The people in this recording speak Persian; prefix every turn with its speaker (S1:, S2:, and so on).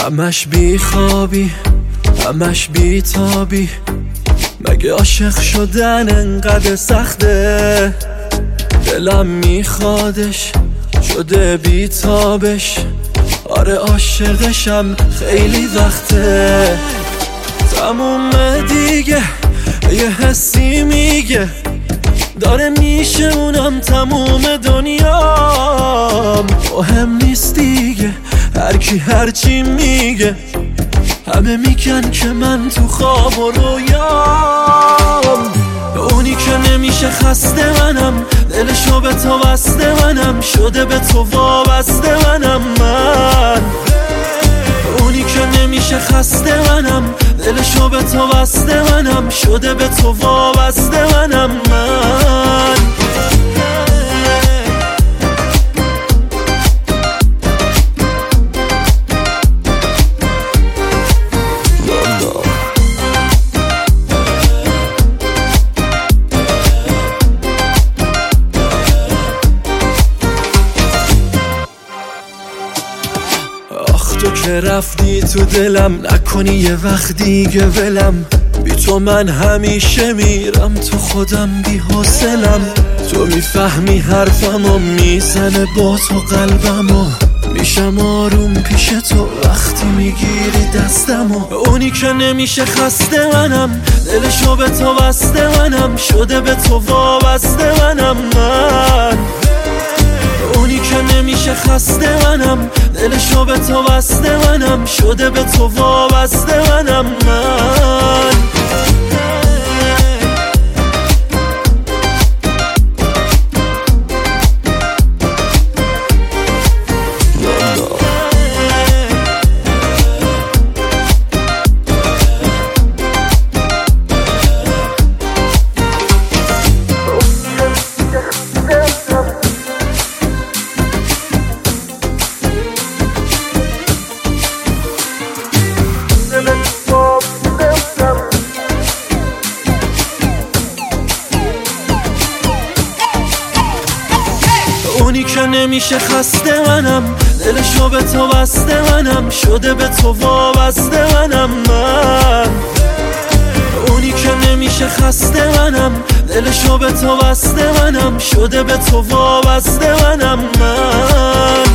S1: همش بی خوابی، همش بی تابی. مگه عاشق شدن انقدر سخته؟ دلم میخوادش شده بی تابش. آره عاشقشم خیلی وقته. تمومه دیگه، یه حسی میگه داره میشونم تموم دنیام. مهم نیست دیگه هر کی هر چی میگه، همه میگن که من تو خواب و رویام. اونی که نمیشه خسته منم، دلشو به تو بسته منم، شده به تو وابسته منم من. اونی که نمیشه خسته منم، دلشو به تو بسته منم، شده به تو وابسته منم من. تو که رفتی تو دلم، نکنی یه وقت دیگه ولم. بی تو من همیشه میرم تو خودم بی حوصلم. تو میفهمی حرفمو، میزنه با تو قلبمو، میشم آروم پیش تو وقتی میگیری دستمو. اونی که نمیشه خسته منم، دلشو به تو بسته منم، شده به تو وابسته منم من. اونی که نمیشه خسته منم، دلشو به تو بسته منم، شده به تو وابسته منم من. اونی که نمیشه خسته منم، دلشو به تو بسته منم، شده به تو وابسته منم من. اونی که نمیشه خسته منم، دلشو به تو بسته منم، شده به تو وابسته منم من.